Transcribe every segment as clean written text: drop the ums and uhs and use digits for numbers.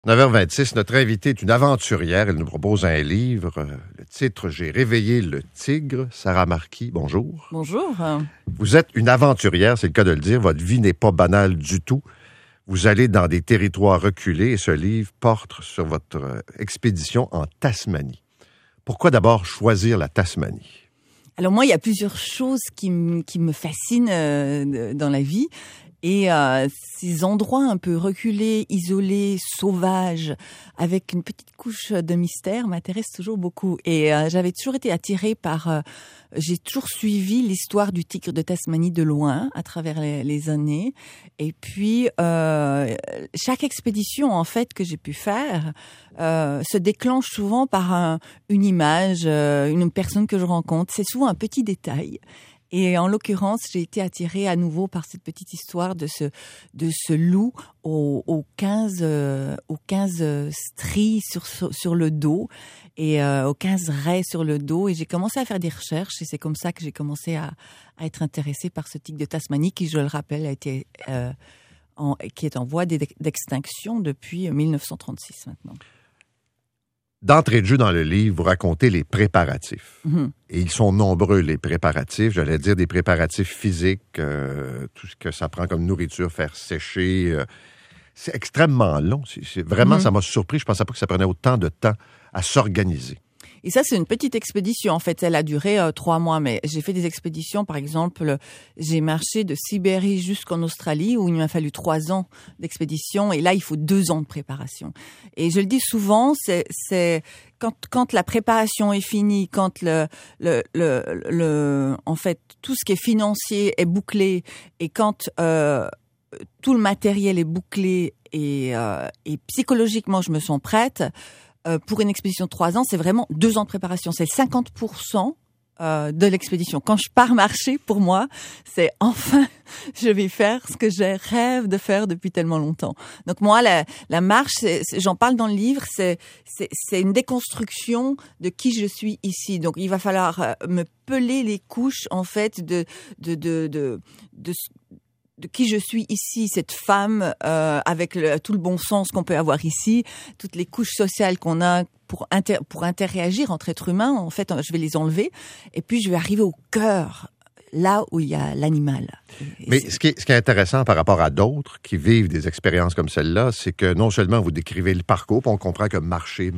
9h26, notre invitée est une aventurière. Elle nous propose un livre. Le titre, J'ai réveillé le tigre. Sarah Marquis, bonjour. Bonjour. Vous êtes une aventurière, c'est le cas de le dire. Votre vie n'est pas banale du tout. Vous allez dans des territoires reculés et ce livre porte sur votre expédition en Tasmanie. Pourquoi d'abord choisir la Tasmanie? Alors moi, il y a plusieurs choses qui me fascinent dans la vie. Et ces endroits un peu reculés, isolés, sauvages, avec une petite couche de mystère, m'intéressent toujours beaucoup. Et j'avais toujours été attirée par... j'ai toujours suivi l'histoire du tigre de Tasmanie de loin, à travers les années. Et puis, chaque expédition, en fait, que j'ai pu faire, se déclenche souvent par une image, une personne que je rencontre. C'est souvent un petit détail. Et en l'occurrence, j'ai été attirée à nouveau par cette petite histoire de ce loup aux 15 stries sur le dos et aux 15 raies sur le dos. Et j'ai commencé à faire des recherches et c'est comme ça que j'ai commencé à être intéressée par ce tigre de Tasmanie qui, je le rappelle, qui est en voie d'extinction depuis 1936 maintenant. D'entrée de jeu dans le livre, vous racontez les préparatifs. Mm-hmm. Et ils sont nombreux, les préparatifs. J'allais dire des préparatifs physiques, tout ce que ça prend comme nourriture, faire sécher. C'est extrêmement long. Vraiment, ça m'a surpris. Je ne pensais pas que ça prenait autant de temps à s'organiser. Et ça, c'est une petite expédition. En fait, elle a duré 3 mois. Mais j'ai fait des expéditions. Par exemple, j'ai marché de Sibérie jusqu'en Australie où il m'a fallu 3 ans d'expédition. Et là, il faut 2 ans de préparation. Et je le dis souvent, c'est quand la préparation est finie, quand en fait, tout ce qui est financier est bouclé et quand tout le matériel est bouclé et psychologiquement, je me sens prête. Pour une expédition de 3 ans, c'est vraiment 2 ans de préparation. C'est 50% de l'expédition. Quand je pars marcher, pour moi, c'est enfin, je vais faire ce que je rêve de faire depuis tellement longtemps. Donc moi, la marche, j'en parle dans le livre, c'est une déconstruction de qui je suis ici. Donc il va falloir me peler les couches, en fait, de qui je suis ici, cette femme avec tout le bon sens qu'on peut avoir ici, toutes les couches sociales qu'on a pour interagir entre êtres humains, en fait, je vais les enlever et puis je vais arriver au cœur, là où il y a l'animal. Mais ce qui est intéressant par rapport à d'autres qui vivent des expériences comme celle-là, c'est que non seulement vous décrivez le parcours, on comprend que marcher,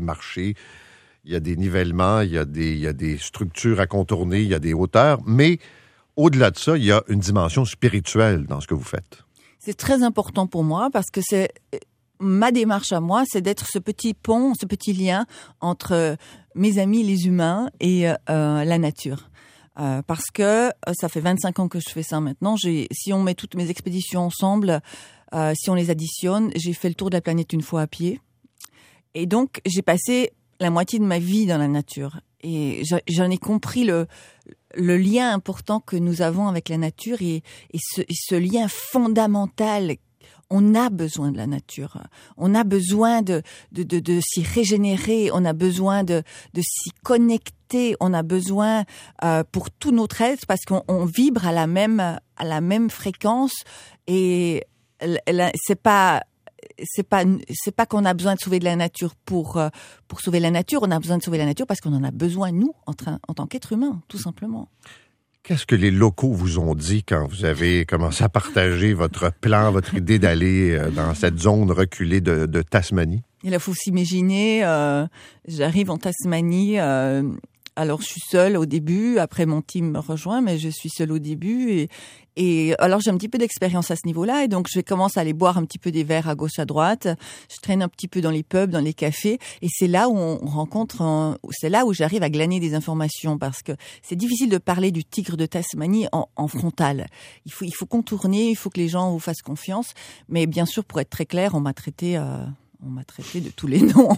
il y a des nivellements, il y a des structures à contourner, il y a des hauteurs, mais au-delà de ça, il y a une dimension spirituelle dans ce que vous faites. C'est très important pour moi parce que c'est ma démarche à moi, c'est d'être ce petit pont, ce petit lien entre mes amis les humains et la nature. Parce que ça fait 25 ans que je fais ça maintenant. Si on met toutes mes expéditions ensemble, si on les additionne, j'ai fait le tour de la planète une fois à pied. Et donc, j'ai passé la moitié de ma vie dans la nature. Et j'en ai compris le lien important que nous avons avec la nature et ce lien fondamental. On a besoin de la nature. On a besoin de s'y régénérer. On a besoin de s'y connecter. On a besoin pour tout notre être parce qu'on vibre à la même fréquence et c'est pas qu'on a besoin de sauver de la nature pour sauver la nature. On a besoin de sauver la nature parce qu'on en a besoin, nous, en tant qu'être humain, tout simplement. Qu'est-ce que les locaux vous ont dit quand vous avez commencé à partager votre plan, votre idée d'aller dans cette zone reculée de Tasmanie? Il faut s'imaginer, j'arrive en Tasmanie... alors, je suis seule au début. Après, mon team me rejoint, mais je suis seule au début. Et alors, j'ai un petit peu d'expérience à ce niveau-là. Et donc, je commence à aller boire un petit peu des verres à gauche, à droite. Je traîne un petit peu dans les pubs, dans les cafés. Et c'est là où on rencontre, c'est là où j'arrive à glaner des informations. Parce que c'est difficile de parler du tigre de Tasmanie en frontal. Il faut contourner, il faut que les gens vous fassent confiance. Mais bien sûr, pour être très clair, on m'a traité de tous les noms.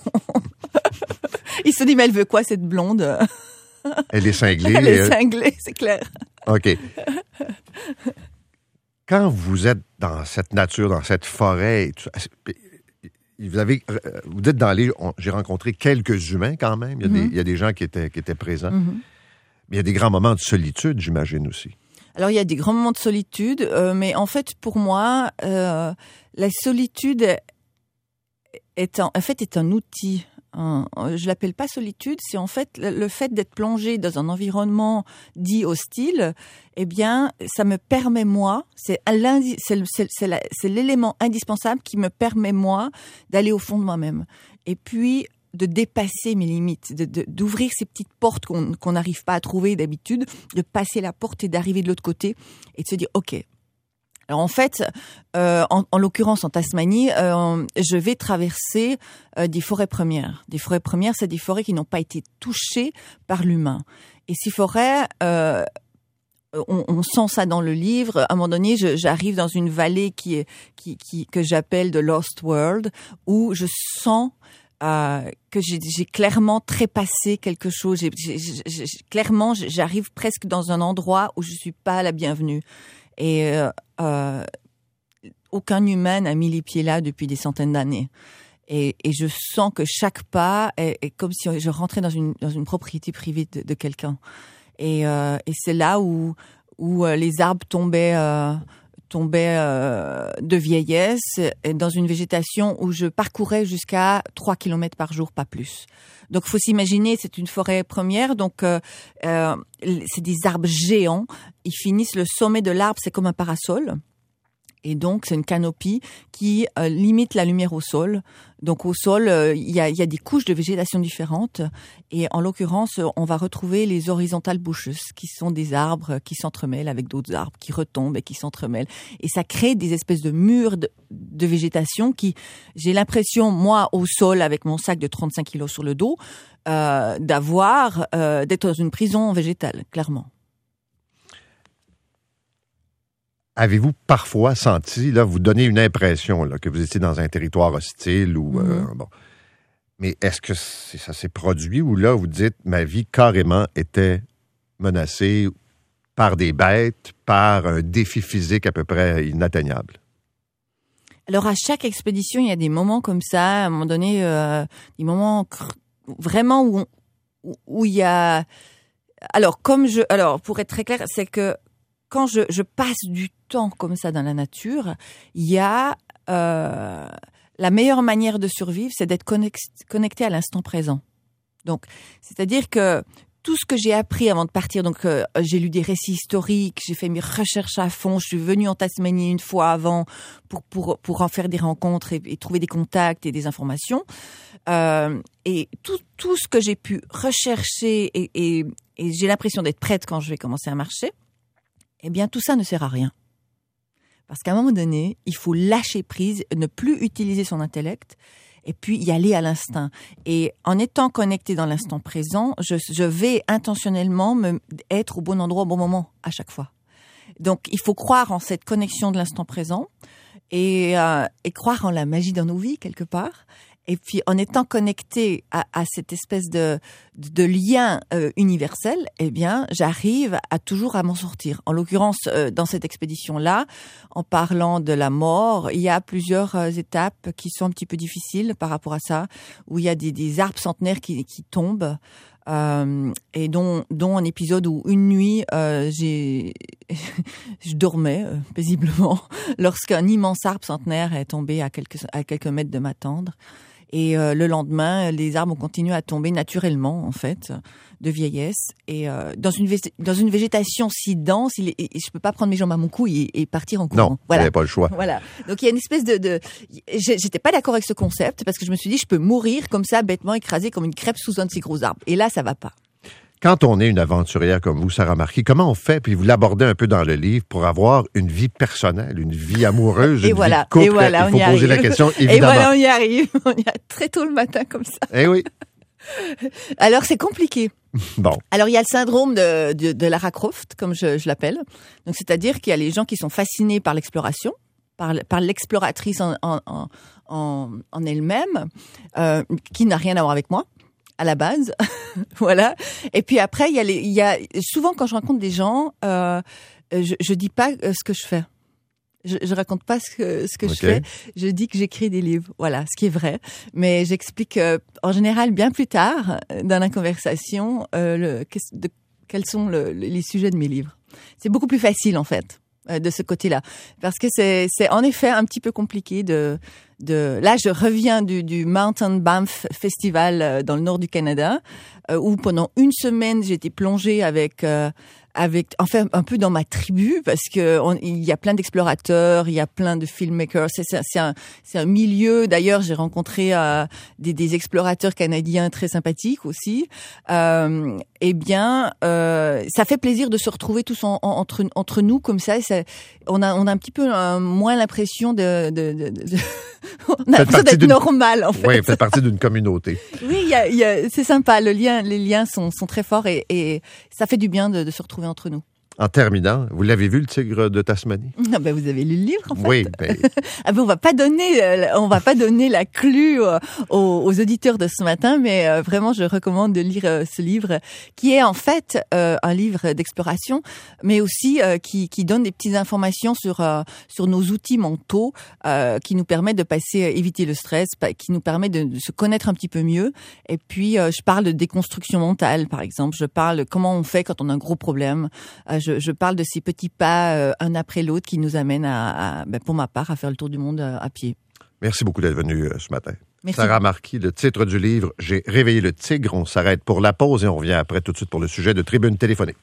Il se dit, mais elle veut quoi, cette blonde? Elle est cinglée. Elle est cinglée, c'est clair. OK. Quand vous êtes dans cette nature, dans cette forêt, vous dites dans les... J'ai rencontré quelques humains quand même. Il y a des gens qui étaient présents. Mm-hmm. Mais il y a des grands moments de solitude, j'imagine aussi. Alors, il y a des grands moments de solitude, mais en fait, pour moi, la solitude... est un outil. Je l'appelle pas solitude, c'est en fait le fait d'être plongé dans un environnement dit hostile. Eh bien, ça me permet moi, c'est l'élément indispensable qui me permet moi d'aller au fond de moi-même. Et puis de dépasser mes limites, d'ouvrir ces petites portes qu'on n'arrive pas à trouver d'habitude, de passer la porte et d'arriver de l'autre côté et de se dire ok. Alors en fait, en l'occurrence en Tasmanie, je vais traverser des forêts premières. Des forêts premières, c'est des forêts qui n'ont pas été touchées par l'humain. Et ces forêts, on sent ça dans le livre. À un moment donné, j'arrive dans une vallée que j'appelle The Lost World, où je sens que j'ai clairement trépassé quelque chose. Clairement, j'arrive presque dans un endroit où je suis pas la bienvenue. Et aucun humain n'a mis les pieds là depuis des centaines d'années. Et je sens que chaque pas est comme si je rentrais dans une propriété privée de quelqu'un. Et c'est là où les arbres tombaient de vieillesse, dans une végétation où je parcourais jusqu'à 3 kilomètres par jour, pas plus. Donc, faut s'imaginer, c'est une forêt première, donc c'est des arbres géants. Ils finissent, le sommet de l'arbre, c'est comme un parasol. Et donc, c'est une canopie qui limite la lumière au sol. Donc, au sol, il y a des couches de végétation différentes. Et en l'occurrence, on va retrouver les horizontales bushes, qui sont des arbres qui s'entremêlent avec d'autres arbres, qui retombent et qui s'entremêlent. Et ça crée des espèces de murs de végétation qui, j'ai l'impression, moi, au sol, avec mon sac de 35 kilos sur le dos, d'être dans une prison végétale, clairement. Avez-vous parfois senti, là, vous donnez une impression là, que vous étiez dans un territoire hostile ou bon. Mais est-ce que ça s'est produit ou là, vous dites, ma vie carrément était menacée par des bêtes, par un défi physique à peu près inatteignable? Alors, à chaque expédition, il y a des moments comme ça, à un moment donné, des moments vraiment où il y a... Alors, pour être très clair, c'est que quand je passe du temps comme ça dans la nature, il y a la meilleure manière de survivre, c'est d'être connecté à l'instant présent. Donc, c'est-à-dire que tout ce que j'ai appris avant de partir, donc j'ai lu des récits historiques, j'ai fait mes recherches à fond, je suis venue en Tasmanie une fois avant pour en faire des rencontres et trouver des contacts et des informations. Et tout ce que j'ai pu rechercher et j'ai l'impression d'être prête quand je vais commencer à marcher, eh bien, tout ça ne sert à rien. Parce qu'à un moment donné, il faut lâcher prise, ne plus utiliser son intellect, et puis y aller à l'instinct. Et en étant connecté dans l'instant présent, je vais intentionnellement être au bon endroit au bon moment, à chaque fois. Donc, il faut croire en cette connexion de l'instant présent, et croire en la magie dans nos vies, quelque part. Et puis, en étant connecté à cette espèce de lien universel, eh bien, j'arrive toujours à m'en sortir. En l'occurrence, dans cette expédition-là, en parlant de la mort, il y a plusieurs étapes qui sont un petit peu difficiles par rapport à ça, où il y a des arbres centenaires qui tombent. Et dont un épisode où une nuit je dormais paisiblement lorsqu'un immense arbre centenaire est tombé à quelques mètres de ma tendre. Et le lendemain, les arbres ont continué à tomber naturellement, en fait, de vieillesse. Et dans une végétation si dense, je peux pas prendre mes jambes à mon cou et partir en courant. Non, vous n'avez pas le choix. Voilà. Donc il y a une espèce j'étais pas d'accord avec ce concept parce que je me suis dit, je peux mourir comme ça, bêtement écrasé comme une crêpe sous un de ces gros arbres. Et là, ça va pas. Quand on est une aventurière comme vous, Sarah Marquis, comment on fait, puis vous l'abordez un peu dans le livre, pour avoir une vie personnelle, une vie amoureuse, vie de couple? Et voilà, il faut poser la question, évidemment. Et voilà, on y arrive. On y arrive très tôt le matin comme ça. Eh oui. Alors, c'est compliqué. Bon. Alors, il y a le syndrome de Lara Croft, comme je l'appelle. Donc, c'est-à-dire qu'il y a les gens qui sont fascinés par l'exploration, par l'exploratrice en elle-même, qui n'a rien à voir avec moi. À la base, voilà. Et puis après, il y a souvent quand je rencontre des gens, je dis pas ce que je fais. Je raconte pas ce que je fais. Je dis que j'écris des livres. Voilà, ce qui est vrai. Mais j'explique en général bien plus tard dans la conversation quels sont les sujets de mes livres. C'est beaucoup plus facile en fait. de ce côté-là, parce que c'est en effet un petit peu compliqué de là, je reviens du Mountain Banff Festival dans le nord du Canada, où pendant une semaine j'étais plongée avec enfin un peu dans ma tribu, parce que il y a plein d'explorateurs, il y a plein de filmmakers. C'est un milieu. D'ailleurs, j'ai rencontré des explorateurs canadiens très sympathiques aussi. Eh bien, ça fait plaisir de se retrouver tous entre nous comme ça. On a un petit peu moins l'impression on a l'impression d'être normal, en fait. Oui, fait partie d'une communauté. Oui, c'est sympa. Les liens sont très forts et ça fait du bien de se retrouver entre nous. En terminant, vous l'avez vu, le tigre de Tasmanie? Ah ben, vous avez lu le livre, en fait. Oui. Ben... Ah ben, on va pas donner la clue aux auditeurs de ce matin, mais vraiment, je recommande de lire ce livre, qui est en fait un livre d'exploration, mais aussi qui donne des petites informations sur nos outils mentaux, qui nous permet de éviter le stress, qui nous permet de se connaître un petit peu mieux. Et puis, je parle de déconstruction mentale, par exemple. Je parle comment on fait quand on a un gros problème. Je parle de ces petits pas un après l'autre qui nous amènent pour ma part, à faire le tour du monde à pied. Merci beaucoup d'être venue ce matin. Merci. Sarah Marquis, le titre du livre « J'ai réveillé le tigre ». On s'arrête pour la pause et on revient après tout de suite pour le sujet de Tribune téléphonique.